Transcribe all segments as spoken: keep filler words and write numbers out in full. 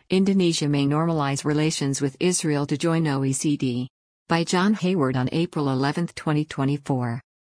Indonesia may normalize relations with Israel to join O E C D. By John Hayward on April eleventh, twenty twenty-four.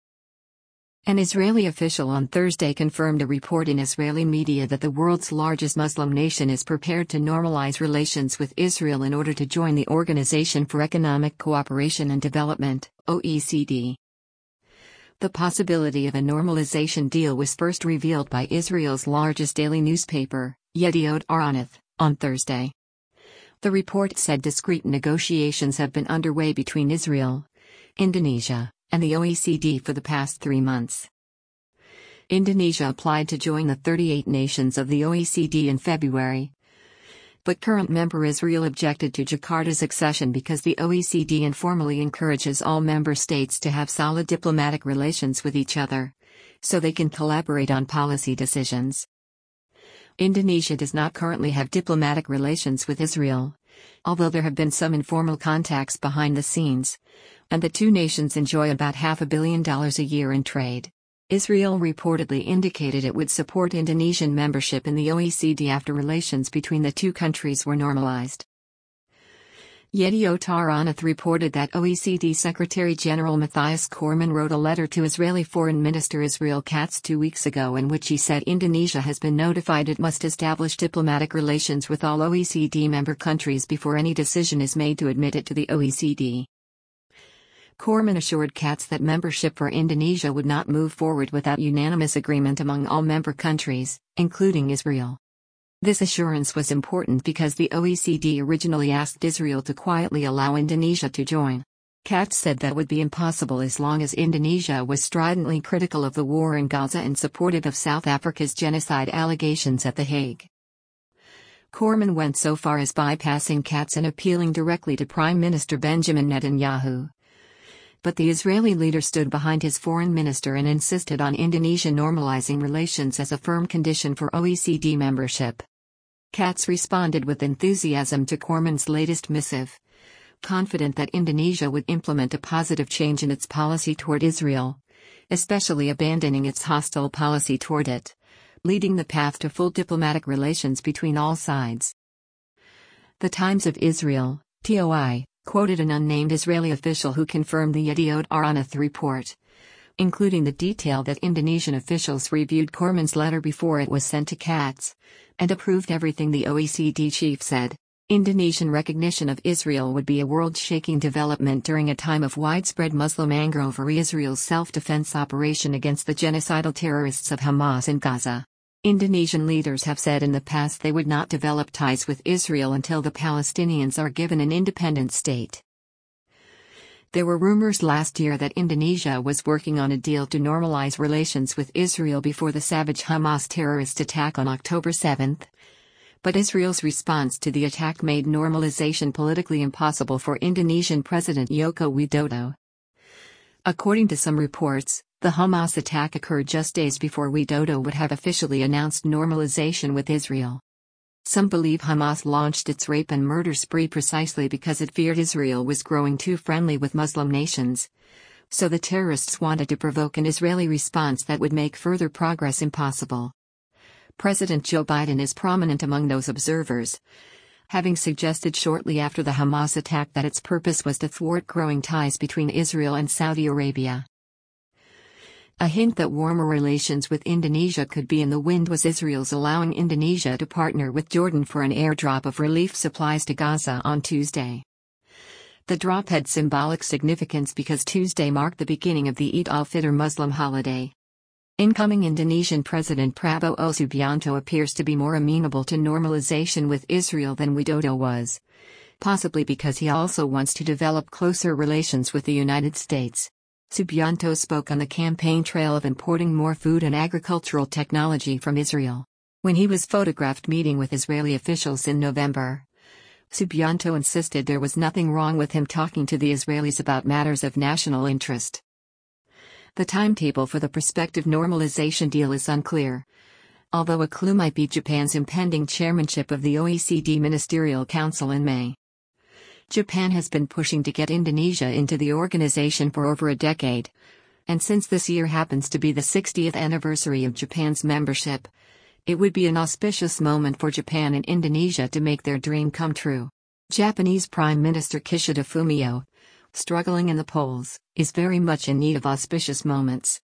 An Israeli official on Thursday confirmed a report in Israeli media that the world's largest Muslim nation is prepared to normalize relations with Israel in order to join the Organization for Economic Cooperation and Development, O E C D. The possibility of a normalization deal was first revealed by Israel's largest daily newspaper, Yediot Ahronoth, on Thursday. The report said discreet negotiations have been underway between Israel, Indonesia, and the O E C D for the past three months. Indonesia applied to join the thirty-eight nations of the O E C D in February, but current member Israel objected to Jakarta's accession because the O E C D informally encourages all member states to have solid diplomatic relations with each other, so they can collaborate on policy decisions. Indonesia does not currently have diplomatic relations with Israel, although there have been some informal contacts behind the scenes, and the two nations enjoy about half a billion dollars a year in trade. Israel reportedly indicated it would support Indonesian membership in the O E C D after relations between the two countries were normalized. Yediot Ahronoth reported that O E C D Secretary-General Matthias Cormann wrote a letter to Israeli Foreign Minister Israel Katz two weeks ago in which he said Indonesia has been notified it must establish diplomatic relations with all O E C D member countries before any decision is made to admit it to the O E C D. Cormann assured Katz that membership for Indonesia would not move forward without unanimous agreement among all member countries, including Israel. This assurance was important because the O E C D originally asked Israel to quietly allow Indonesia to join. Katz said that would be impossible as long as Indonesia was stridently critical of the war in Gaza and supportive of South Africa's genocide allegations at The Hague. Cormann went so far as bypassing Katz and appealing directly to Prime Minister Benjamin Netanyahu. But the Israeli leader stood behind his foreign minister and insisted on Indonesia normalizing relations as a firm condition for O E C D membership. Katz responded with enthusiasm to Cormann's latest missive, confident that Indonesia would implement a positive change in its policy toward Israel, especially abandoning its hostile policy toward it, leading the path to full diplomatic relations between all sides. The Times of Israel, T O I, quoted an unnamed Israeli official who confirmed the Yediot Ahronoth report, including the detail that Indonesian officials reviewed Cormann's letter before it was sent to Katz, and approved everything the O E C D chief said. Indonesian recognition of Israel would be a world-shaking development during a time of widespread Muslim anger over Israel's self-defense operation against the genocidal terrorists of Hamas in Gaza. Indonesian leaders have said in the past they would not develop ties with Israel until the Palestinians are given an independent state. There were rumors last year that Indonesia was working on a deal to normalize relations with Israel before the savage Hamas terrorist attack on October seventh. But Israel's response to the attack made normalization politically impossible for Indonesian President Joko Widodo. According to some reports, the Hamas attack occurred just days before Widodo would have officially announced normalization with Israel. Some believe Hamas launched its rape and murder spree precisely because it feared Israel was growing too friendly with Muslim nations. So the terrorists wanted to provoke an Israeli response that would make further progress impossible. President Joe Biden is prominent among those observers, having suggested shortly after the Hamas attack that its purpose was to thwart growing ties between Israel and Saudi Arabia. A hint that warmer relations with Indonesia could be in the wind was Israel's allowing Indonesia to partner with Jordan for an airdrop of relief supplies to Gaza on Tuesday. The drop had symbolic significance because Tuesday marked the beginning of the Eid al-Fitr Muslim holiday. Incoming Indonesian President Prabowo Subianto appears to be more amenable to normalization with Israel than Widodo was, possibly because he also wants to develop closer relations with the United States. Subianto spoke on the campaign trail of importing more food and agricultural technology from Israel. When he was photographed meeting with Israeli officials in November, Subianto insisted there was nothing wrong with him talking to the Israelis about matters of national interest. The timetable for the prospective normalization deal is unclear, although a clue might be Japan's impending chairmanship of the O E C D Ministerial Council in May. Japan has been pushing to get Indonesia into the organization for over a decade, and since this year happens to be the sixtieth anniversary of Japan's membership, It would be an auspicious moment for Japan and Indonesia to make their dream come true. Japanese Prime Minister Kishida Fumio, struggling in the polls, is very much in need of auspicious moments.